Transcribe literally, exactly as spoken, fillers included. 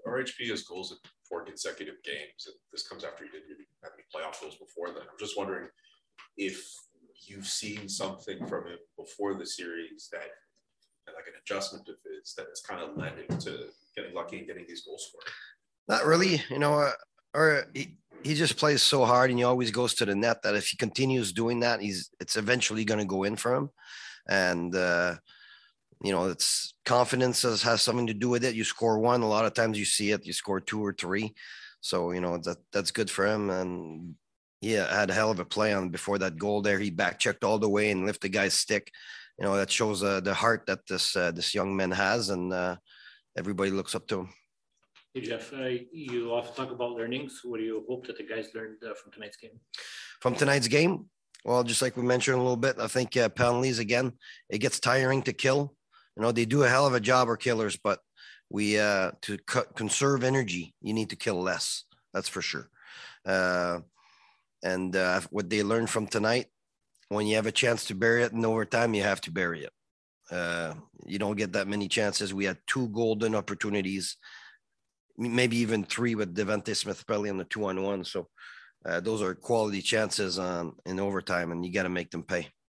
R H P has goals in four consecutive games, and this comes after he didn't even have any playoff goals before then. I'm just wondering if you've seen something from him before the series that, like an adjustment of his, that has kind of led him to getting lucky and getting these goals scored. Not really, you know, uh, or he, he just plays so hard and he always goes to the net that if he continues doing that, he's it's eventually going to go in for him. And, uh, you know, it's confidence has, has something to do with it. You score one, a lot of times you see it, you score two or three. So, you know, that that's good for him. And yeah, had a hell of a play on before that goal there. He back checked all the way and lifted the guy's stick. You know, that shows uh, the heart that this, uh, this young man has. And uh, everybody looks up to him. Hey Jeff, uh, you often talk about learnings. What do you hope that the guys learned uh, from tonight's game? From tonight's game? Well, just like we mentioned a little bit, I think uh, penalties, again, it gets tiring to kill. You know, they do a hell of a job, our killers, but we, uh, to co- conserve energy, you need to kill less. That's for sure. Uh, and uh, what they learned from tonight, when you have a chance to bury it in overtime, you have to bury it. Uh, you don't get that many chances. We had two golden opportunities, maybe even three with Devante Smith-Pelly on the two on one. So uh, those are quality chances on in overtime, and you got to make them pay.